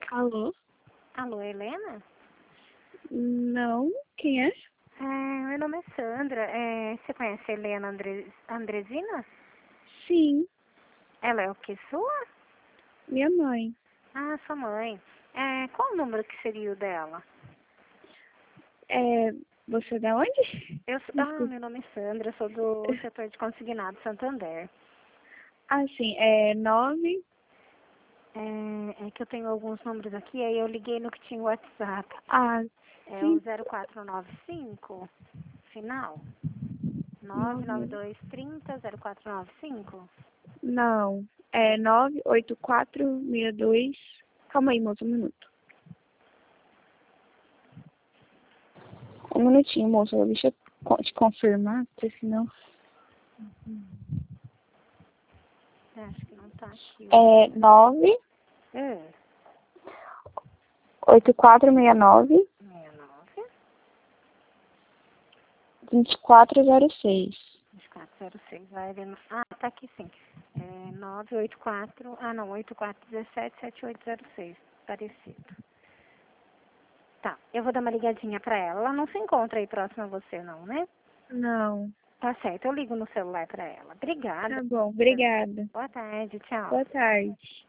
Alô? Alô, Helena? Não, quem é? Meu nome é Sandra. Você conhece a Helena Andresina? Sim, Ela é o que sua? minha mãe. Ah, sua mãe. Qual o número que seria o dela? Você é da onde? Desculpa. Meu nome é Sandra, sou do setor de consignado Santander. Ah, sim, é 9. É que eu tenho alguns números aqui, aí eu liguei no que tinha o WhatsApp. Ah, É o sim, 0495, final. 9. 99230 0495. Não, é 98462. Calma aí, moça, um minuto. Um minutinho, moça, deixa eu te confirmar, porque senão... Acho que não tá aqui. É 9 É. 8469 69 2406. 2406. Vai, Helena. Tá aqui sim. 984. Não, 8417-7806. Parecido. Tá, eu vou dar uma ligadinha pra ela. Ela não se encontra aí próximo a você, não, né? Não, Tá certo, eu ligo no celular pra ela. Obrigada. tá bom, obrigada. Boa tarde, tchau. Boa tarde.